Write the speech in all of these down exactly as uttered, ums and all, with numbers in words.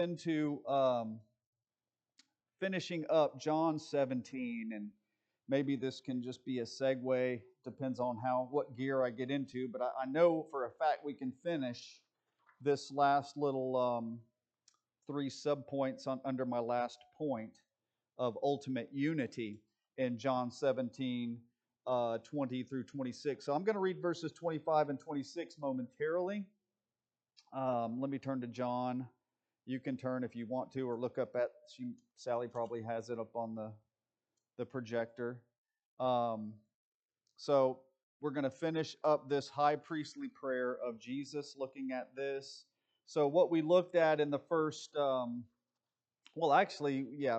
into um, finishing up John seventeen, and maybe this can just be a segue. Depends on how what gear I get into, but I, I know for a fact we can finish this last little um, three subpoints on, under my last point of ultimate unity in John seventeen, uh, twenty through twenty-six. So I'm going to read verses twenty-five and twenty-six momentarily. Um, let me turn to John. You can turn if you want to, or look up at, she, Sally probably has it up on the, the projector. Um, so we're going to finish up this high priestly prayer of Jesus, looking at this. So what we looked at in the first, um, well, actually, yeah,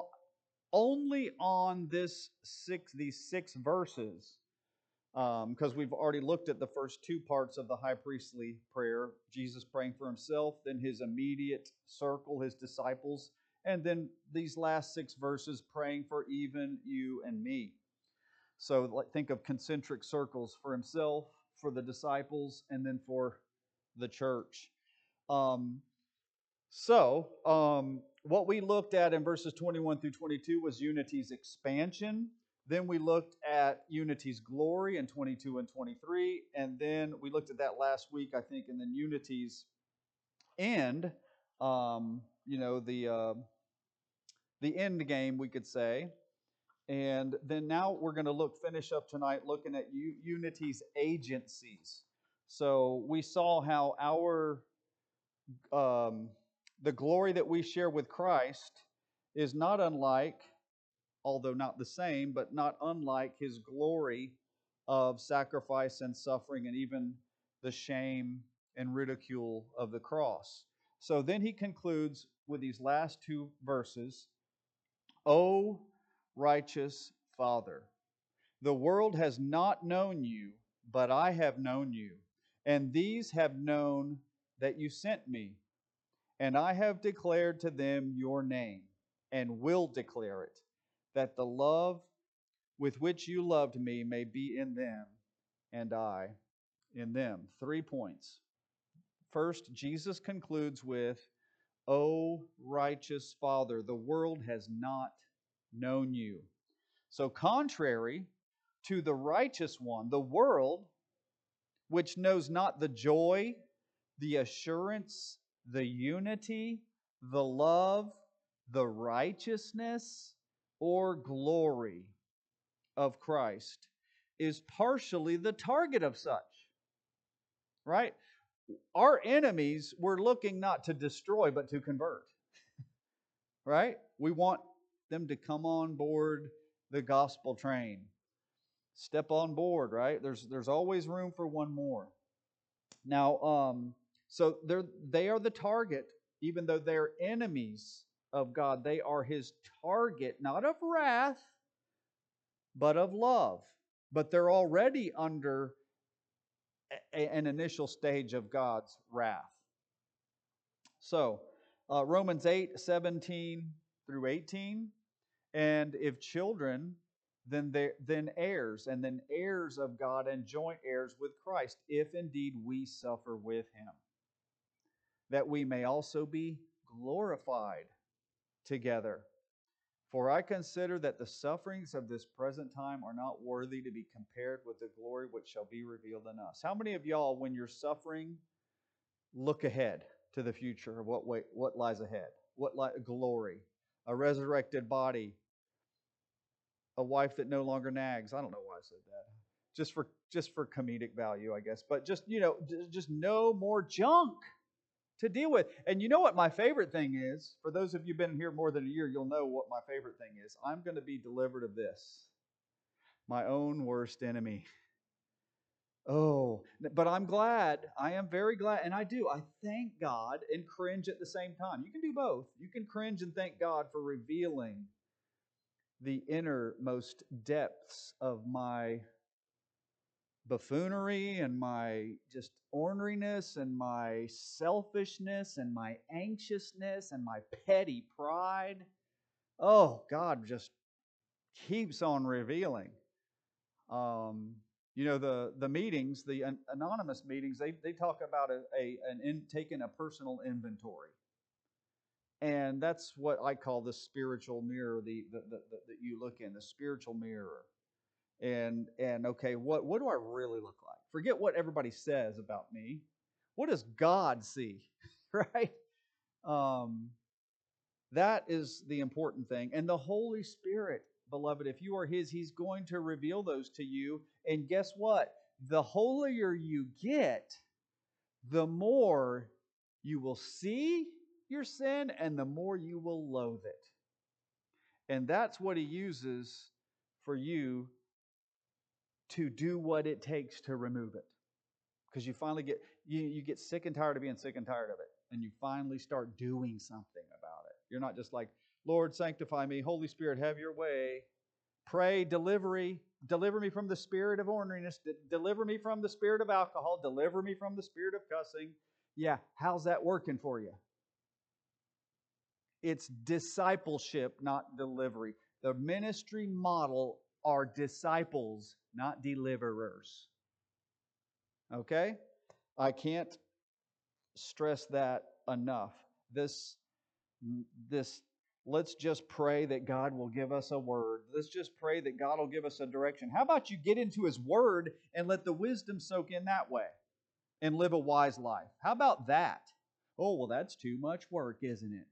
only on this six, these six verses, because um, we've already looked at the first two parts of the high priestly prayer, Jesus praying for himself, then his immediate circle, his disciples, and then these last six verses praying for even you and me. So think of concentric circles for himself, for the disciples, and then for the church. Um, so, um, what we looked at in verses twenty-one through twenty-two was unity's expansion. Then we looked at unity's glory in twenty-two and twenty-three. And then we looked at that last week, I think, and then unity's end, um, you know, the, uh, the end game, we could say. And then now we're going to look, finish up tonight looking at u- unity's agencies. So we saw how our, um, the glory that we share with Christ is not unlike, although not the same, but not unlike his glory of sacrifice and suffering and even the shame and ridicule of the cross. So then he concludes with these last two verses. O righteous Father, the world has not known you, but I have known you, and these have known that you sent me. And I have declared to them your name, and will declare it, that the love with which you loved me may be in them, and I in them. Three points. First, Jesus concludes with, O righteous Father, the world has not known you. So contrary to the righteous one, the world, which knows not the joy, the assurance, the unity, the love, the righteousness, or glory of Christ, is partially the target of such. Right? Our enemies we're looking not to destroy, but to convert. Right? We want them to come on board the gospel train. Step on board, right? There's there's always room for one more. Now, um, so they're they are the target, even though they're enemies of God. They are his target, not of wrath, but of love. But they're already under a, an initial stage of God's wrath. So, uh, Romans eight, seventeen through eighteen. And if children, then they then heirs, and then heirs of God and joint heirs with Christ, if indeed we suffer with him, that we may also be glorified together. For I consider that the sufferings of this present time are not worthy to be compared with the glory which shall be revealed in us. How many of y'all, when you're suffering, look ahead to the future of what way, what lies ahead? What li- glory? A resurrected body, a wife that no longer nags. I don't know why I said that. Just for just for comedic value, I guess. But just, you know, just no more junk to deal with. And you know what my favorite thing is? For those of you who've been here more than a year, you'll know what my favorite thing is. I'm going to be delivered of this. My own worst enemy. Oh, but I'm glad. I am very glad. And I do. I thank God and cringe at the same time. You can do both. You can cringe and thank God for revealing the innermost depths of my buffoonery and my just orneriness and my selfishness and my anxiousness and my petty pride. Oh, God just keeps on revealing. Um, you know, the, the meetings, the an- anonymous meetings, they, they talk about a, a an in, taking a personal inventory. And that's what I call the spiritual mirror, the, the, the, the that you look in, the spiritual mirror. And and okay, what what do I really look like? Forget what everybody says about me. What does God see? Right? Um, that is the important thing. And the Holy Spirit, beloved, if you are His, He's going to reveal those to you. And guess what? The holier you get, the more you will see your sin and the more you will loathe it. And that's what He uses for you to do what it takes to remove it. Because you finally get you, you get sick and tired of being sick and tired of it. And you finally start doing something about it. You're not just like, Lord, sanctify me. Holy Spirit, have your way. Pray, delivery. Deliver me from the spirit of orneriness. De- deliver me from the spirit of alcohol. Deliver me from the spirit of cussing. Yeah, how's that working for you? It's discipleship, not delivery. The ministry model are disciples, not deliverers. Okay? I can't stress that enough. This, this, let's just pray that God will give us a word. Let's just pray that God will give us a direction. How about you get into His word and let the wisdom soak in that way and live a wise life? How about that? Oh, well, that's too much work, isn't it?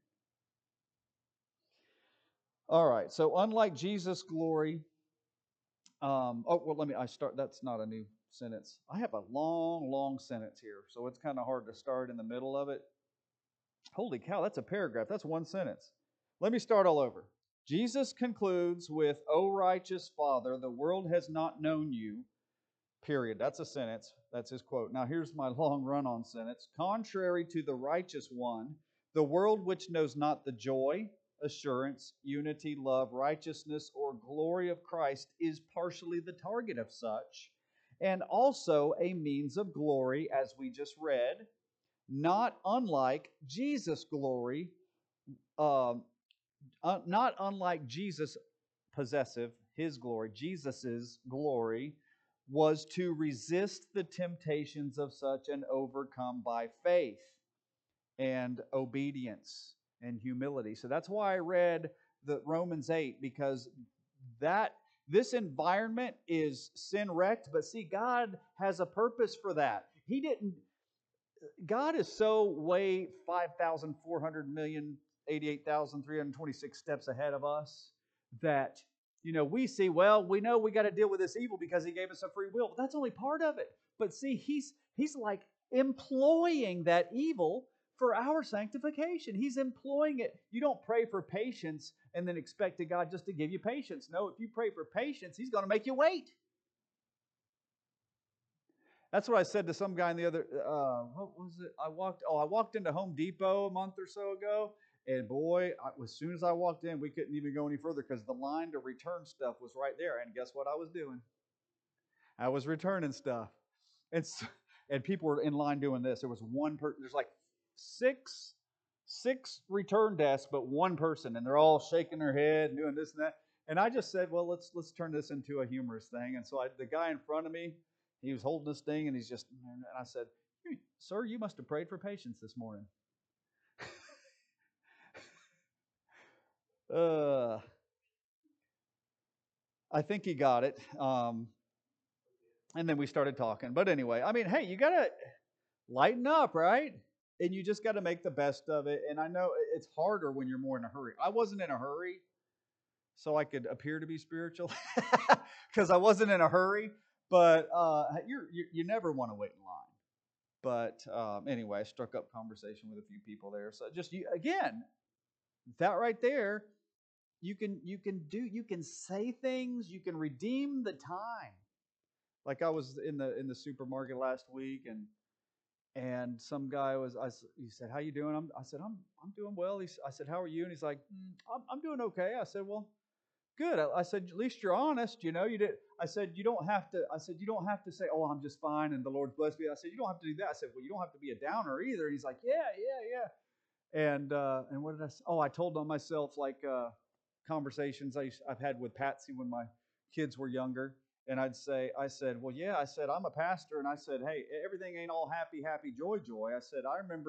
All right, so unlike Jesus' glory, um, oh, well, let me, I start, that's not a new sentence. I have a long, long sentence here, so it's kind of hard to start in the middle of it. Holy cow, that's a paragraph. That's one sentence. Let me start all over. Jesus concludes with, O righteous Father, the world has not known you, period. That's a sentence. That's his quote. Now here's my long run-on sentence. Contrary to the righteous one, the world which knows not the joy, assurance, unity, love, righteousness, or glory of Christ is partially the target of such, and also a means of glory, as we just read, not unlike Jesus' glory, um, uh, not unlike Jesus' possessive, his glory, Jesus's glory, was to resist the temptations of such and overcome by faith and obedience and humility. So that's why I read the Romans eight, because that this environment is sin wrecked, but see, God has a purpose for that. He didn't God is so way five thousand four hundred million, eighty-eight thousand three hundred twenty-six steps ahead of us that, you know, we see, well, we know we got to deal with this evil because He gave us a free will. But that's only part of it. But see, He's He's like employing that evil for our sanctification. He's employing it. You don't pray for patience and then expect God just to give you patience. No, if you pray for patience, He's going to make you wait. That's what I said to some guy in the other, uh, what was it? I walked, oh, I walked into Home Depot a month or so ago, and boy, I, as soon as I walked in, we couldn't even go any further because the line to return stuff was right there. And guess what I was doing? I was returning stuff. And, so, and people were in line doing this. There was one person, there's like six, six return desks, but one person, and they're all shaking their head and doing this and that. And I just said, well, let's let's turn this into a humorous thing. And so I, the guy in front of me, he was holding this thing, and he's just, and I said, sir, you must have prayed for patience this morning. uh, I think he got it. Um, and then we started talking. But anyway, I mean, hey, you got to lighten up, right? And you just got to make the best of it. And I know it's harder when you're more in a hurry. I wasn't in a hurry, so I could appear to be spiritual because I wasn't in a hurry. But uh, you're, you you never want to wait in line. But um, anyway, I struck up conversation with a few people there. So just you, again, that right there, you can you can do you can say things, you can redeem the time. Like I was in the in the supermarket last week, and and some guy was I he said, "How you doing?" I'm, I said, "I'm I'm doing well." He, I said, "How are you?" And he's like, mm, "I'm I'm doing okay." I said, "Well, good." I, I said, "At least you're honest, you know. You did." I said, "You don't have to." I said, "You don't have to say, oh, I'm just fine, and the Lord's blessed me." I said, "You don't have to do that." I said, "Well, you don't have to be a downer either." And he's like, "Yeah, yeah, yeah." And uh, and what did I say? Oh, I told on myself like uh, conversations I used, I've had with Patsy when my kids were younger. And I'd say, I said, well, yeah, I said, I'm a pastor. And I said, hey, everything ain't all happy, happy, joy, joy. I said, I remember,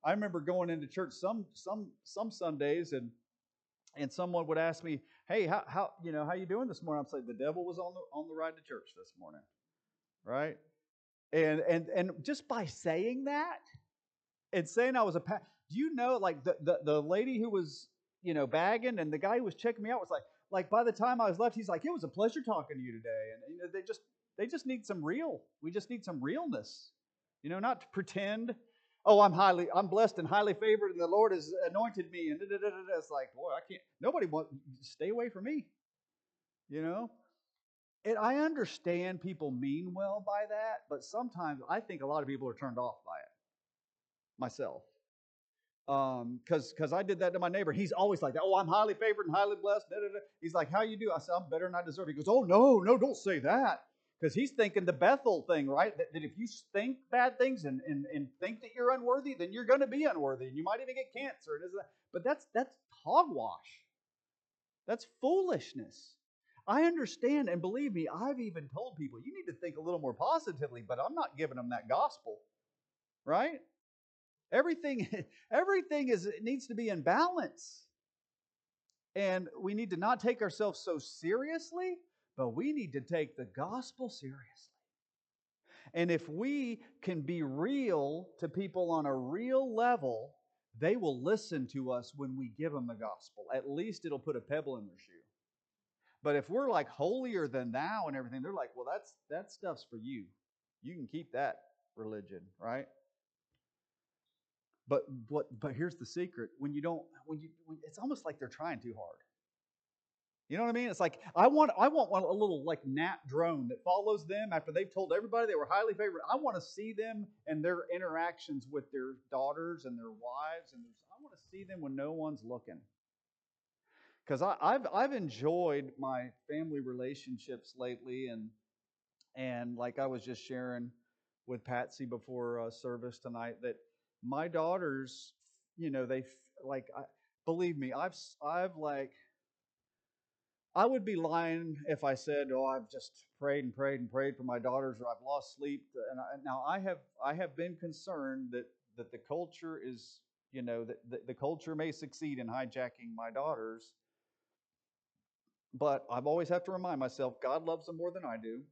I remember going into church some some some Sundays, and and someone would ask me, "Hey, how how you know how you doing this morning?" I'm saying, "The devil was on the on the ride to church this morning," right? And and and just by saying that and saying I was a pa- do you know, like the, the the lady who was, you know, bagging, and the guy who was checking me out was like like by the time I was left, he's like, "It was a pleasure talking to you today," and you know, they just they just need some real. We just need some realness, you know, not to pretend. Oh, I'm highly, I'm blessed and highly favored, and the Lord has anointed me, and da, da, da, da, da. It's like, boy, I can't. Nobody want stay away from me, you know. And I understand people mean well by that, but sometimes I think a lot of people are turned off by it. Myself, um, because because I did that to my neighbor. He's always like that. Oh, I'm highly favored and highly blessed. Da, da, da. He's like, how you do? I said, I'm better than I deserve. He goes, oh no, no, don't say that. Because he's thinking the Bethel thing, right? That, that if you think bad things and, and, and think that you're unworthy, then you're going to be unworthy, and you might even get cancer. And that. But that's that's hogwash. That's foolishness. I understand, and believe me, I've even told people you need to think a little more positively, but I'm not giving them that gospel, right? Everything, everything is it needs to be in balance. And we need to not take ourselves so seriously, but we need to take the gospel seriously. And if we can be real to people on a real level, they will listen to us when we give them the gospel. At least it'll put a pebble in their shoe. But if we're like holier than thou and everything, they're like, well, that's that stuff's for you. You can keep that religion, right? But what? But here's the secret: when you don't, when you, when, it's almost like they're trying too hard. You know what I mean? It's like I want, I want one, a little like gnat drone that follows them after they've told everybody they were highly favored. I want to see them and their interactions with their daughters and their wives, and I want to see them when no one's looking. Because I've I've enjoyed my family relationships lately, and and like I was just sharing with Patsy before uh, service tonight, that my daughters, you know, they like, I, believe me, I've I've like, I would be lying if I said, oh, I've just prayed and prayed and prayed for my daughters, or I've lost sleep. And I, now I have I have been concerned that that the culture is, you know, that the, the culture may succeed in hijacking my daughters. But I've always have to remind myself, God loves them more than I do.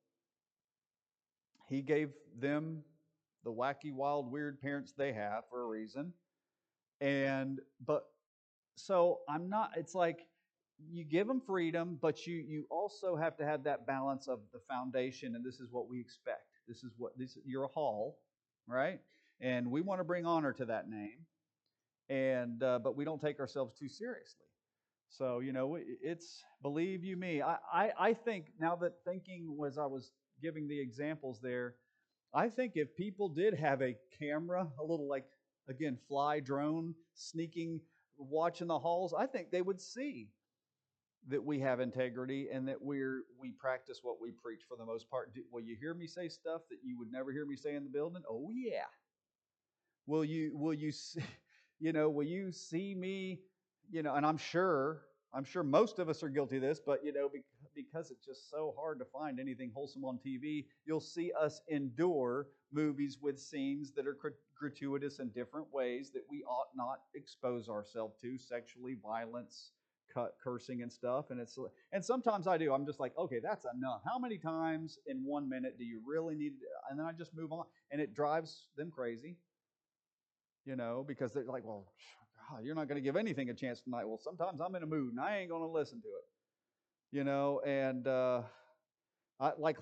He gave them the wacky, wild, weird parents they have for a reason. And but so I'm not, it's like you give them freedom, but you you also have to have that balance of the foundation, and this is what we expect. This is what this you're a hall, right? And we want to bring honor to that name. And uh, but we don't take ourselves too seriously. So, you know, it's, believe you me, I, I, I think now that thinking was I was giving the examples there, I think if people did have a camera, a little like, again, fly drone, sneaking, watching the halls, I think they would see that we have integrity and that we're we practice what we preach for the most part. Do, will you hear me say stuff that you would never hear me say in the building? Oh yeah. Will you will you see, you know, will you see me, you know, and I'm sure I'm sure most of us are guilty of this, but you know, because it's just so hard to find anything wholesome on T V, you'll see us endure movies with scenes that are gratuitous in different ways that we ought not expose ourselves to, sexually, violence, cursing and stuff. And it's and sometimes I do. I'm just like, okay, that's enough. How many times in one minute do you really need to? And then I just move on, and it drives them crazy. You know, because they're like, well, God, you're not going to give anything a chance tonight. Well, sometimes I'm in a mood and I ain't going to listen to it. You know, and uh, I like,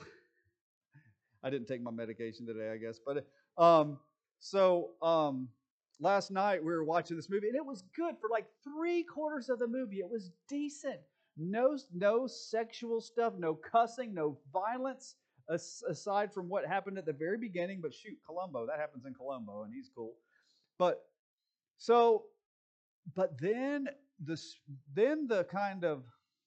I didn't take my medication today, I guess. But um, so um, last night we were watching this movie, and it was good for like three quarters of the movie. It was decent. No, no sexual stuff, no cussing, no violence, aside from what happened at the very beginning. But shoot, Columbo, that happens in Columbo, and he's cool. But so, but then the then the kind of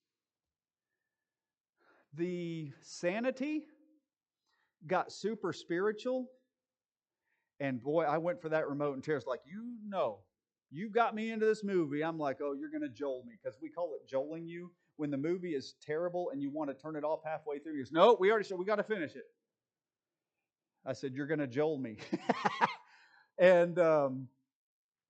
the sanity got super spiritual, and boy, I went for that remote, and Tara's like, you know, you got me into this movie. I'm like, oh, you're going to jolt me, because we call it jolting you when the movie is terrible and you want to turn it off halfway through. He goes, no, we already said we got to finish it. I said, you're going to jolt me, and um,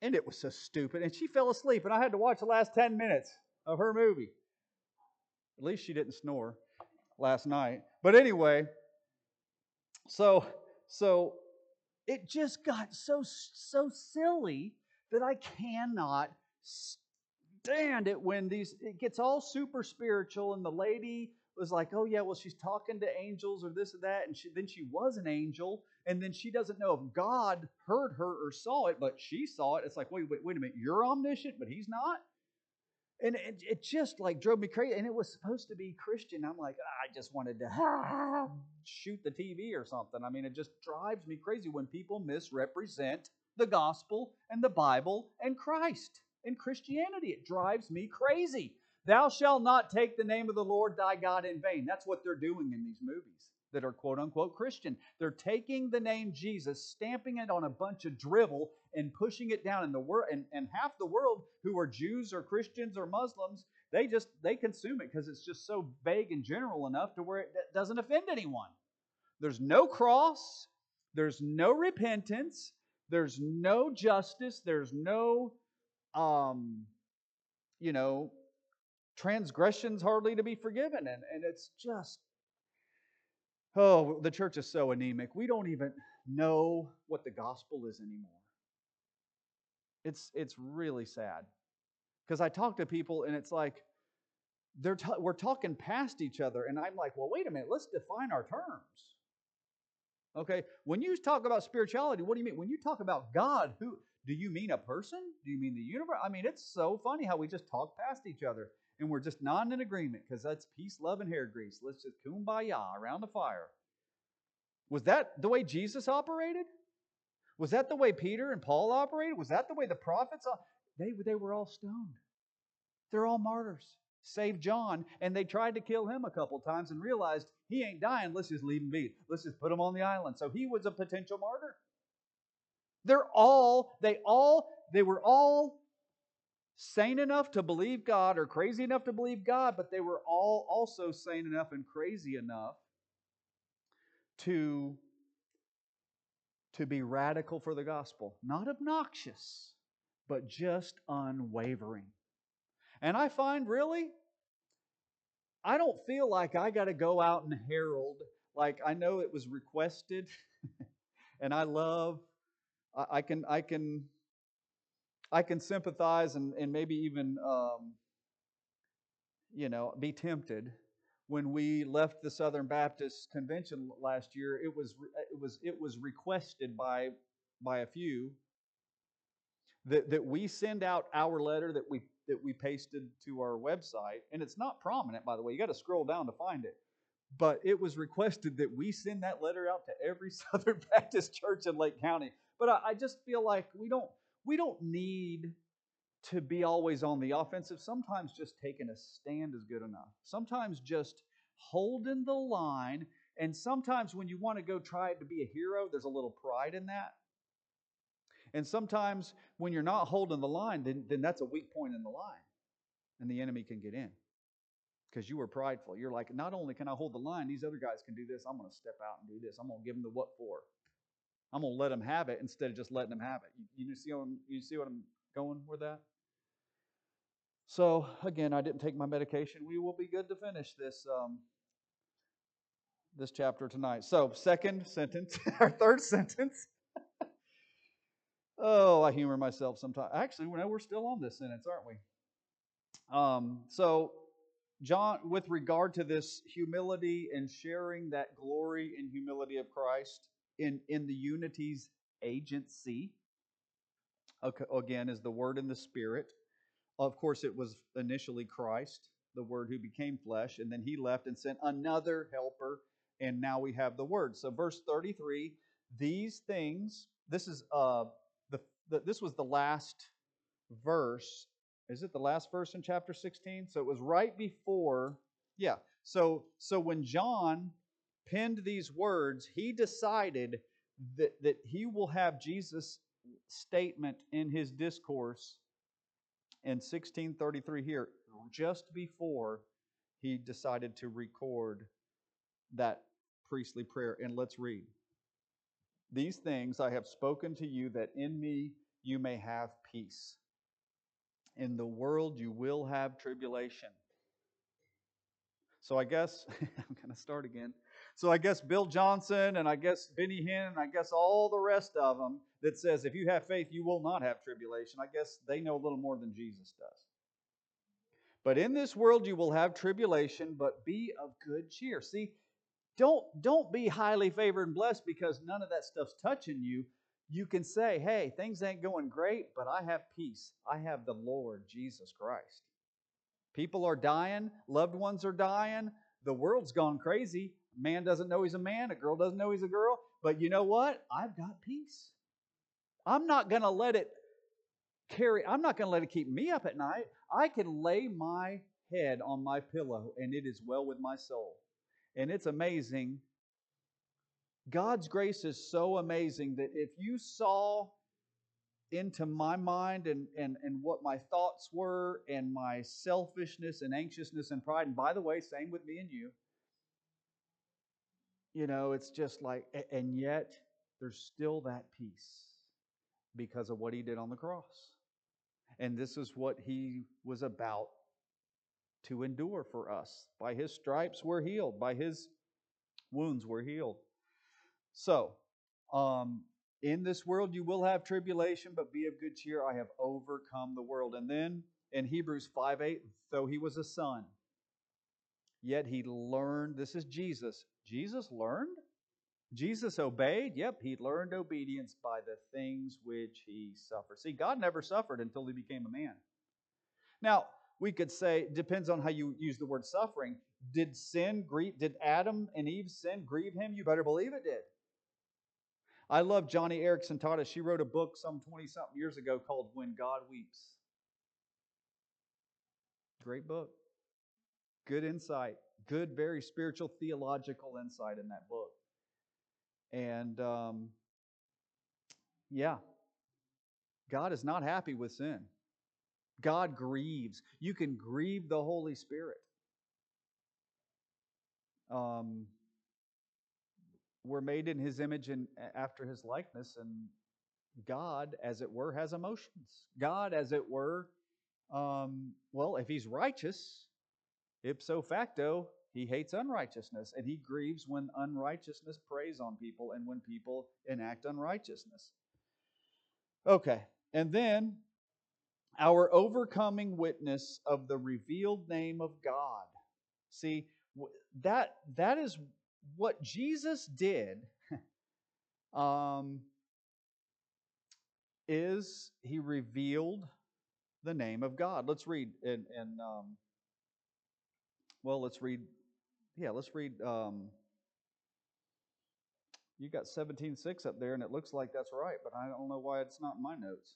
And it was so stupid. And she fell asleep, and I had to watch the last ten minutes of her movie. At least she didn't snore last night. But anyway, so so it just got so so silly that I cannot stand it when these it gets all super spiritual, and the lady was like, oh yeah, well, she's talking to angels or this or that, and she, then she was an angel, and then she doesn't know if God heard her or saw it, but she saw it. It's like, wait, wait, wait a minute, you're omniscient, but he's not? And it, it just like drove me crazy. And it was supposed to be Christian. I'm like, ah, I just wanted to ah, shoot the T V or something. I mean, it just drives me crazy when people misrepresent the gospel and the Bible and Christ and Christianity. It drives me crazy. Thou shalt not take the name of the Lord thy God in vain. That's what they're doing in these movies that are quote unquote Christian. They're taking the name Jesus, stamping it on a bunch of drivel, and pushing it down in the world. And, and half the world who are Jews or Christians or Muslims, they just they consume it because it's just so vague and general enough to where it doesn't offend anyone. There's no cross, there's no repentance, there's no justice, there's no um, you know, transgressions hardly to be forgiven. And, and it's just, oh, the church is so anemic. We don't even know what the gospel is anymore. It's it's really sad. Because I talk to people and it's like, they're t- we're talking past each other. And I'm like, well, wait a minute, let's define our terms. Okay, when you talk about spirituality, what do you mean? When you talk about God, who do you mean a person? Do you mean the universe? I mean, it's so funny how we just talk past each other and we're just not in agreement because that's peace, love, and hair grease. Let's just kumbaya around the fire. Was that the way Jesus operated? Was that the way Peter and Paul operated? Was that the way the prophets? They, they were all stoned. They're all martyrs. Save John, and they tried to kill him a couple times and realized he ain't dying. Let's just leave him be. Let's just put him on the island. So he was a potential martyr. They're all, they all, they were all sane enough to believe God or crazy enough to believe God, but they were all also sane enough and crazy enough to, to be radical for the gospel. Not obnoxious, but just unwavering. And I find really, I don't feel like I got to go out and herald. Like, I know it was requested, and I love, I, I can, I can, I can sympathize and, and maybe even, um, you know, be tempted. When we left the Southern Baptist Convention last year, it was, it was, it was requested by, by a few that, that we send out our letter that we that we pasted to our website, and it's not prominent, by the way. You got to scroll down to find it. But it was requested that we send that letter out to every Southern Baptist church in Lake County. But I, I just feel like we don't we don't need to be always on the offensive. Sometimes just taking a stand is good enough. Sometimes just holding the line, and sometimes when you want to go try to be a hero, there's a little pride in that. And sometimes when you're not holding the line, then, then that's a weak point in the line. And the enemy can get in. Because you were prideful. You're like, not only can I hold the line, these other guys can do this. I'm going to step out and do this. I'm going to give them the what for. I'm going to let them have it instead of just letting them have it. You, you, see, what I'm, you see what I'm going with that? So, again, I didn't take my medication. We will be good to finish this um, this chapter tonight. So, second sentence, our third sentence. Oh, I humor myself sometimes. Actually, we know we're still on this sentence, aren't we? Um, so, John, with regard to this humility and sharing that glory and humility of Christ in, in the unity's agency, okay, again, is the Word and the Spirit. Of course, it was initially Christ, the Word who became flesh, and then He left and sent another helper, and now we have the Word. So, verse thirty-three, these things, this is uh, the, the this was the last verse. Is it the last verse in chapter sixteen? So it was right before, yeah. So so when John penned these words, he decided that, that he will have Jesus' statement in his discourse in sixteen thirty-three here, just before he decided to record that priestly prayer. And let's read. These things I have spoken to you, that in me you may have peace. In the world you will have tribulation. So I guess, I'm going to start again. So I guess Bill Johnson and I guess Benny Hinn and I guess all the rest of them that says if you have faith, you will not have tribulation, I guess they know a little more than Jesus does. But in this world you will have tribulation, but be of good cheer. See, don't, don't be highly favored and blessed because none of that stuff's touching you. You can say, hey, things ain't going great, but I have peace. I have the Lord Jesus Christ. People are dying. Loved ones are dying. The world's gone crazy. A man doesn't know he's a man. A girl doesn't know he's a girl. But you know what? I've got peace. I'm not going to let it carry, I'm not going to let it keep me up at night. I can lay my head on my pillow and it is well with my soul. And it's amazing. God's grace is so amazing that if you saw into my mind and, and, and what my thoughts were and my selfishness and anxiousness and pride, and by the way, same with me and you, you know, it's just like, and yet there's still that peace because of what He did on the cross. And this is what He was about to endure for us. By His stripes we're healed. By His wounds we're healed. So, um, in this world you will have tribulation, but be of good cheer. I have overcome the world. And then in Hebrews five eight, though He was a son, yet He learned, this is Jesus. Jesus learned? Jesus obeyed? Yep, He learned obedience by the things which He suffered. See, God never suffered until He became a man. Now, we could say, depends on how you use the word suffering. Did sin grieve, did Adam and Eve's sin grieve Him? You better believe it did. I love Johnny Erickson taught us. She wrote a book some twenty-something years ago called When God Weeps. Great book. Good insight. Good, very spiritual, theological insight in that book. And, um, yeah, God is not happy with sin. God grieves. You can grieve the Holy Spirit. Um, we're made in His image and after His likeness, and God, as it were, has emotions. God, as it were, um, well, if He's righteous, ipso facto, He hates unrighteousness, and He grieves when unrighteousness preys on people and when people enact unrighteousness. Okay, and then our overcoming witness of the revealed name of God. See, that that is what Jesus did. um, is He revealed the name of God. Let's read in, in um, well, let's read, yeah, let's read, um, you got seventeen six up there, and it looks like that's right, but I don't know why it's not in my notes.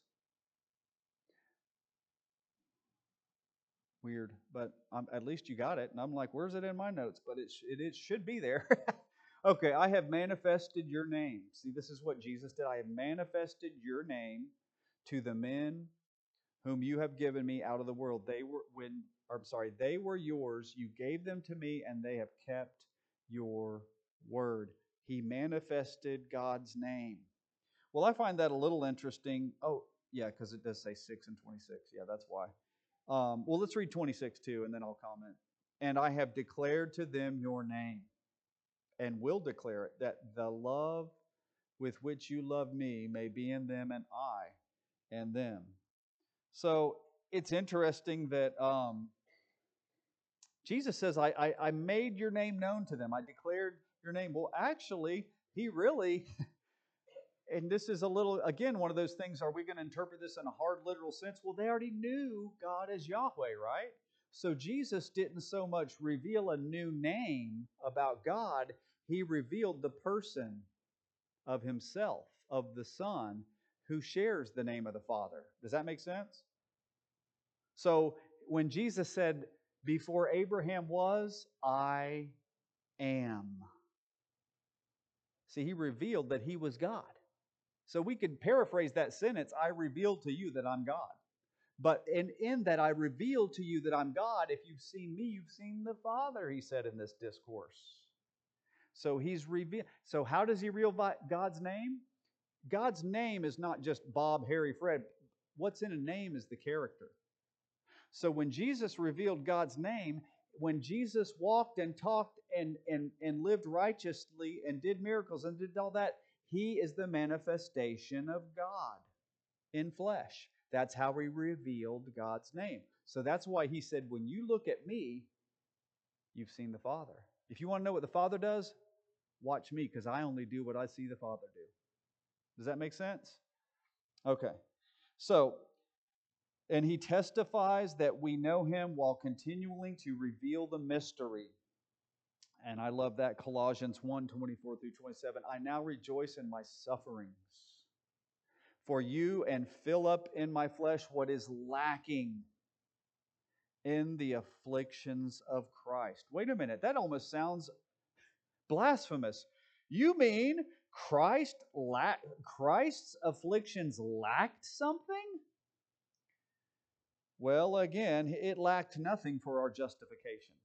Weird, but I'm, at least you got it, and I'm like, where's it in my notes? But it, it, it should be there. Okay, I have manifested your name. See, this is what Jesus did. I have manifested your name to the men whom you have given me out of the world. They were when, or I'm sorry, they were yours. You gave them to me, and they have kept your word. He manifested God's name. Well, I find that a little interesting. Oh, yeah, because it does say six and twenty-six. Yeah, that's why. Um, well, let's read twenty-six too, and then I'll comment. And I have declared to them your name, and will declare it, that the love with which you love me may be in them, and I and them. So it's interesting that um, Jesus says, I, I, I made your name known to them. I declared your name. Well, actually, He really, and this is a little, again, one of those things, are we going to interpret this in a hard, literal sense? Well, they already knew God as Yahweh, right? So Jesus didn't so much reveal a new name about God. He revealed the person of Himself, of the Son, who shares the name of the Father. Does that make sense? So when Jesus said, before Abraham was, I am. See, He revealed that He was God. So we could paraphrase that sentence, I revealed to you that I'm God. But in, in that I revealed to you that I'm God, if you've seen me, you've seen the Father, He said in this discourse. So He's revealed. So how does He reveal God's name? God's name is not just Bob, Harry, Fred. what's in a name is the character. So when Jesus revealed God's name, when Jesus walked and talked and, and, and lived righteously and did miracles and did all that, he is the manifestation of God in flesh. That's how he revealed God's name. So that's why he said, when you look at me, you've seen the Father. If you want to know what the Father does, watch me, because I only do what I see the Father do. Does that make sense? Okay. So, and he testifies that we know him while continuing to reveal the mystery. And I love that, Colossians one, twenty-four through twenty-seven. I now rejoice in my sufferings for you and fill up in my flesh what is lacking in the afflictions of Christ. Wait a minute, that almost sounds blasphemous. You mean Christ la- Christ's afflictions lacked something? Well, again, it lacked nothing for our justification.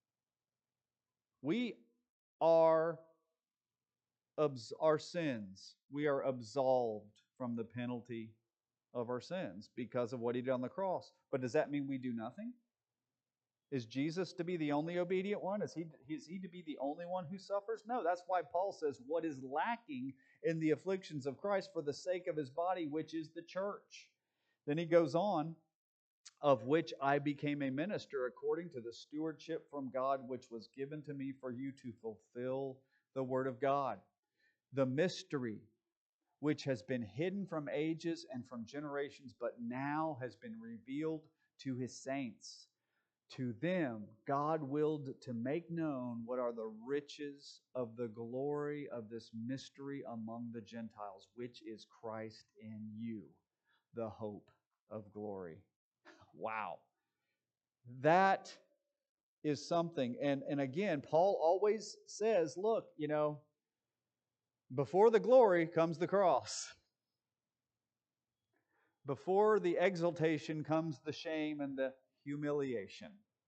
We are our sins. We are absolved from the penalty of our sins because of what he did on the cross. But does that mean we do nothing? Is Jesus to be the only obedient one? Is he, is he to be the only one who suffers? No, that's why Paul says, what is lacking in the afflictions of Christ for the sake of his body, which is the church. Then he goes on, of which I became a minister according to the stewardship from God, which was given to me for you to fulfill the word of God. The mystery which has been hidden from ages and from generations, but now has been revealed to his saints. To them, God willed to make known what are the riches of the glory of this mystery among the Gentiles, which is Christ in you, the hope of glory. Wow. That is something. And, and again, Paul always says, look, you know, before the glory comes the cross. Before the exaltation comes the shame and the humiliation.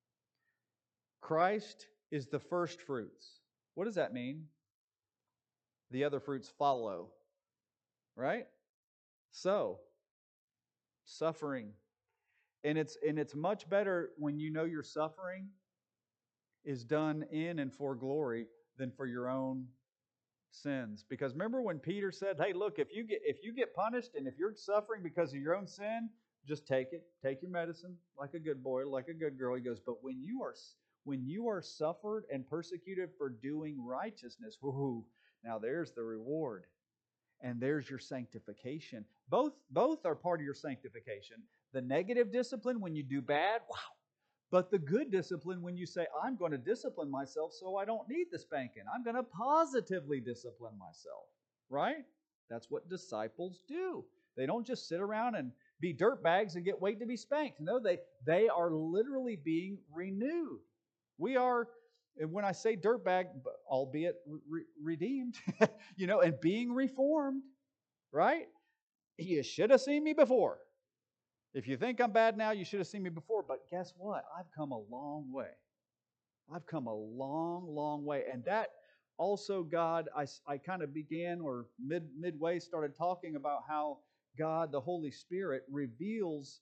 Christ is the first fruits. What does that mean? The other fruits follow. Right? So, suffering. And it's and it's much better when you know your suffering is done in and for glory than for your own sins. Because remember when Peter said, hey, look, if you get if you get punished and if you're suffering because of your own sin, just take it. Take your medicine like a good boy, like a good girl. He goes, but when you are when you are suffered and persecuted for doing righteousness, whoo, now there's the reward. And there's your sanctification. Both, both are part of your sanctification. The negative discipline when you do bad, wow. But the good discipline when you say, I'm going to discipline myself so I don't need the spanking. I'm going to positively discipline myself. Right? That's what disciples do. They don't just sit around and be dirtbags and get wait to be spanked. No, they, they are literally being renewed. We are, and when I say dirtbag, albeit re- redeemed, you know, and being reformed, right? You should have seen me before. If you think I'm bad now, you should have seen me before. But guess what? I've come a long way. I've come a long, long way. And that also, God, I, I kind of began or mid midway started talking about how God, the Holy Spirit, reveals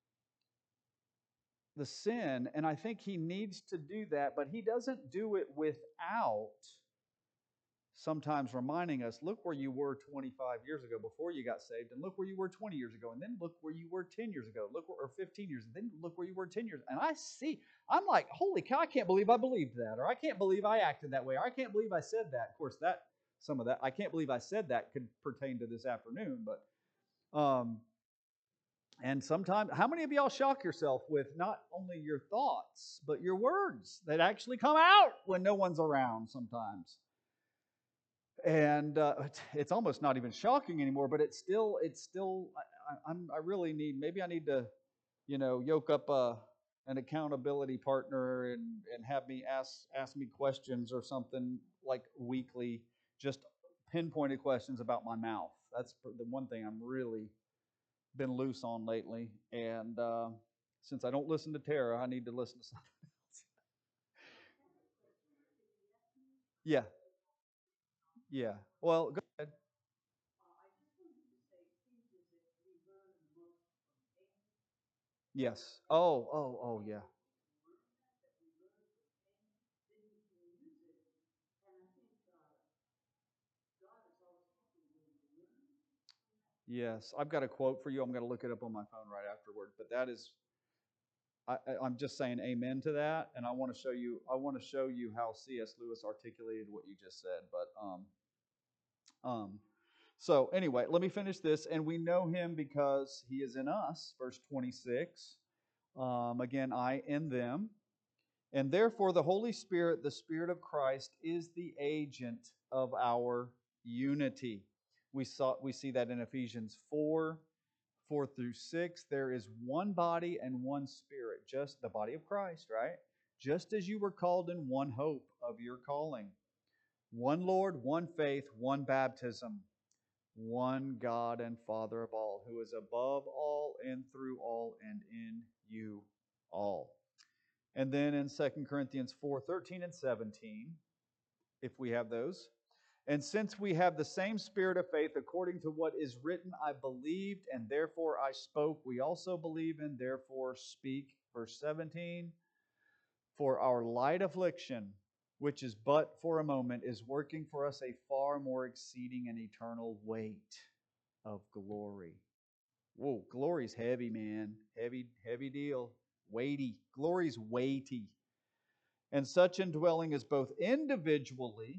the sin, and I think he needs to do that, but he doesn't do it without sometimes reminding us, look where you were twenty-five years ago before you got saved, and look where you were twenty years ago, and then look where you were ten years ago, look where, or fifteen years, and then look where you were ten years. And I see, I'm like, holy cow, I can't believe I believed that, or I can't believe I acted that way, or I can't believe I said that. Of course, that some of that, I can't believe I said that could pertain to this afternoon, but um and sometimes, how many of y'all shock yourself with not only your thoughts, but your words that actually come out when no one's around sometimes? And uh, it's almost not even shocking anymore, but it's still, it's still, I, I'm, I really need, maybe I need to, you know, yoke up a, an accountability partner and, and have me ask, ask me questions or something like weekly, just pinpointed questions about my mouth. That's the one thing I'm really been loose on lately, and uh, since I don't listen to Tara, I need to listen to something else. Yeah, yeah. Well, go ahead. Yes. Oh, oh, oh, yeah. Yes. I've got a quote for you. I'm going to look it up on my phone right afterward. But that is, I, I- I'm just saying amen to that. And I want to show you, I want to show you how C S. Lewis articulated what you just said. But, um, um, so anyway, let me finish this. And we know him because he is in us, verse twenty-six. Um, again, I in them. And therefore, the Holy Spirit, the Spirit of Christ, is the agent of our unity. We saw we see that in Ephesians four, four through six. There is one body and one Spirit, just the body of Christ, right? Just as you were called in one hope of your calling. One Lord, one faith, one baptism, one God and Father of all, who is above all and through all and in you all. And then in Second Corinthians four, thirteen and seventeen, if we have those. And since we have the same spirit of faith, according to what is written, I believed, and therefore I spoke. We also believe and therefore speak. Verse seventeen, for our light affliction, which is but for a moment, is working for us a far more exceeding and eternal weight of glory. Whoa, glory's heavy, man. Heavy, heavy deal. Weighty. Glory's weighty. And such indwelling is both individually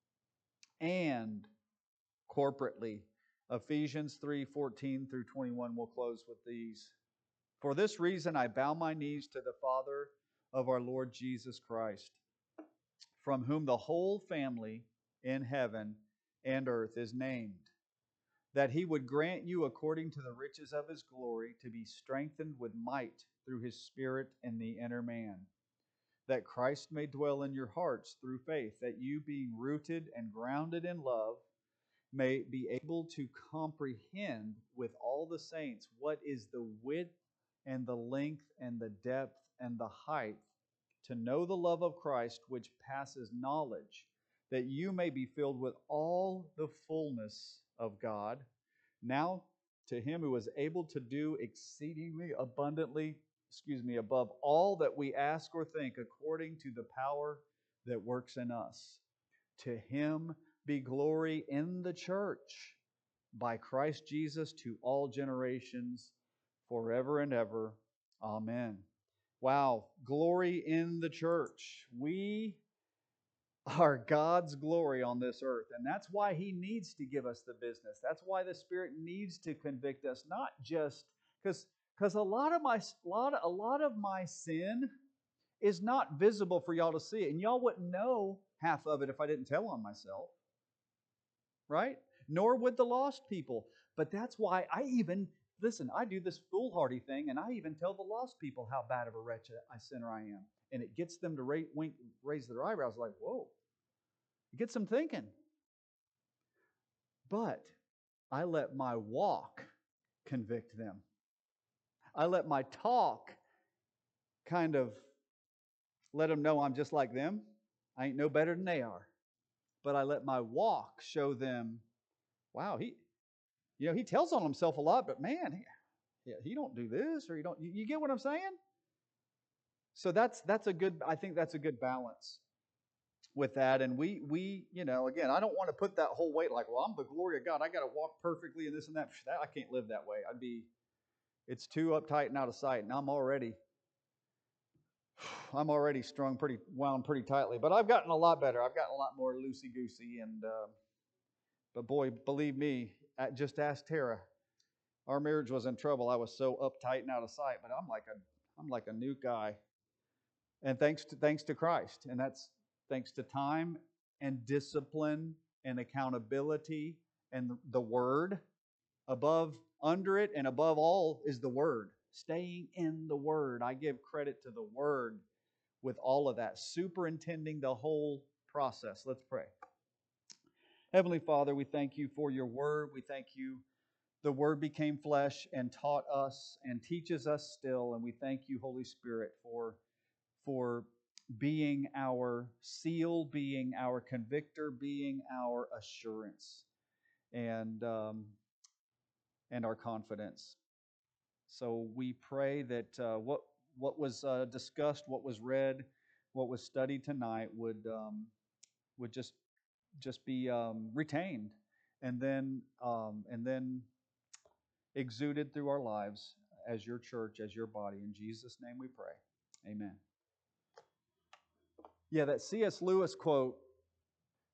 and corporately. Ephesians three fourteen through twenty-one, we'll close with these. For this reason, I bow my knees to the Father of our Lord Jesus Christ, from whom the whole family in heaven and earth is named, that he would grant you, according to the riches of his glory, to be strengthened with might through his Spirit in the inner man, that Christ may dwell in your hearts through faith, that you, being rooted and grounded in love, may be able to comprehend with all the saints what is the width and the length and the depth and the height, to know the love of Christ which passes knowledge, that you may be filled with all the fullness of God. Now to him who is able to do exceedingly abundantly, excuse me, above all that we ask or think, according to the power that works in us. To him be glory in the church by Christ Jesus to all generations, forever and ever. Amen. Wow, glory in the church. We are God's glory on this earth. And that's why he needs to give us the business. That's why the Spirit needs to convict us, not just because because a lot of my a lot, a lot of my sin is not visible for y'all to see. And y'all wouldn't know half of it if I didn't tell on myself. Right? Nor would the lost people. But that's why I even listen, I do this foolhardy thing, and I even tell the lost people how bad of a wretch a sinner I am. And it gets them to raise, wink, raise their eyebrows like, whoa. It gets them thinking. But I let my walk convict them. I let my talk kind of let them know I'm just like them. I ain't no better than they are. But I let my walk show them, wow, he, you know, he tells on himself a lot, but man, he, yeah, he don't do this, or he don't. You, you get what I'm saying? So that's that's a good. I think that's a good balance with that. And we we you know again, I don't want to put that whole weight like, well, I'm the glory of God. I got to walk perfectly and this and that. That I can't live that way. I'd be. It's too uptight and out of sight, and I'm already. I'm already strung pretty wound pretty tightly, but I've gotten a lot better. I've gotten a lot more loosey goosey, and uh, but boy, believe me, just ask Tara. Our marriage was in trouble. I was so uptight and out of sight, but I'm like a I'm like a new guy. And thanks to thanks to Christ. And that's thanks to time and discipline and accountability and the word. Above under it and above all is the word. Staying in the word. I give credit to the word with all of that, superintending the whole process. Let's pray. Heavenly Father, we thank you for your word. We thank you. The Word became flesh and taught us and teaches us still. And we thank you, Holy Spirit, for, for being our seal, being our convictor, being our assurance and, um, and our confidence. So we pray that uh, what what was uh, discussed, what was read, what was studied tonight would um, would just just be um, retained, and then um, and then exuded through our lives as your church, as your body. In Jesus' name we pray. Amen. Yeah, that C S. Lewis quote